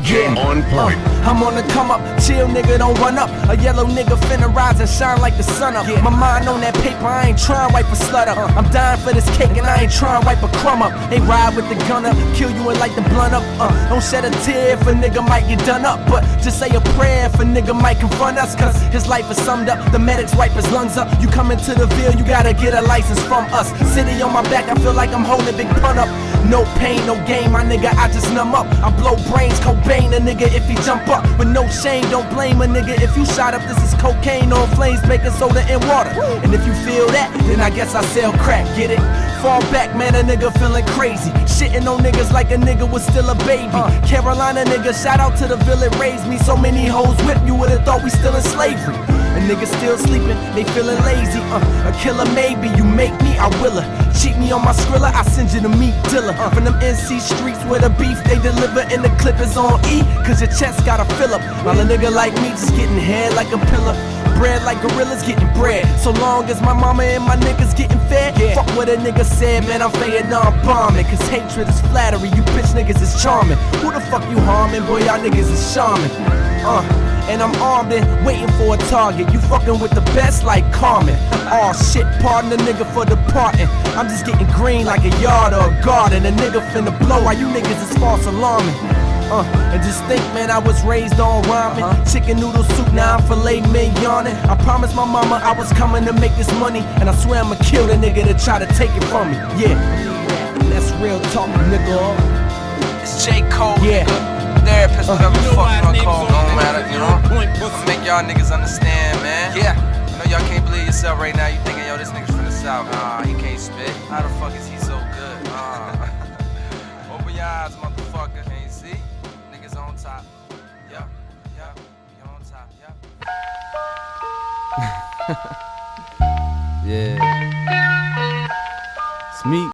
DJ on point. I'm on the come up, chill nigga, don't run up. A yellow nigga finna rise and shine like the sun up. My mind on that paper, I ain't tryna wipe a slut up. I'm dying for this cake and I ain't tryna wipe a crumb up. Ain't ride with the gun up, kill you and light the blunt up. Don't shed a tear if a nigga might get done up, but just say a prayer if a nigga might confront us, cause his life is summed up. The medics wipe his lungs up. You come into the Ville, you gotta get a license from us. City on my back, I feel like I'm holding big pun up. No pain, no gain, my nigga, I just numb up. I blow brains, Cobain, a nigga if he jump up. With no shame, don't blame a nigga if you shot up. This is cocaine on flames, baking soda and water. And if you feel that, then I guess I sell crack, get it? Fall back, man, a nigga feeling crazy. Shitting on niggas like a nigga was still a baby. Carolina nigga, shout out to the Ville, raised me. So many hoes whip, you would've thought we still in slavery. A nigga still sleeping, they feeling lazy. A killer maybe, you make me, I will her. Cheat me on my Skrilla, I send you to meet Dilla. From them NC streets where the beef they deliver and the clip is on E, cause your chest gotta fill up. While a nigga like me just getting head like a pillar. Bread like gorillas getting bread. So long as my mama and my niggas getting fed, fuck what a nigga said, man, I'm Vietnam bombing. Cause hatred is flattery, you bitch niggas is charming. Who the fuck you harming? Boy, y'all niggas is charming. And I'm armed and waiting for a target. You fucking with the best like Carmen. Aw shit, pardon the nigga for departing. I'm just getting green like a yard or a garden. A nigga finna blow while you niggas is false alarming. And just think, man, I was raised on rhyming. Chicken noodle soup, now I'm filet mignonin. I promised my mama I was coming to make this money, and I swear I'ma kill the nigga that try to take it from me. Yeah, that's real talk, nigga. It's J. Cole, yeah. Nigga. Therapist, whatever the fuck you wanna call me. Don't matter, you know? I'ma make y'all niggas understand, man. Yeah, I know y'all can't believe yourself right now. You thinking, yo, this nigga's from the South. Nah, he can't spit. How the fuck is he so good? Open your eyes, motherfucker. Can't you see? Niggas on top. Yeah, you're on top, Yeah. It's me.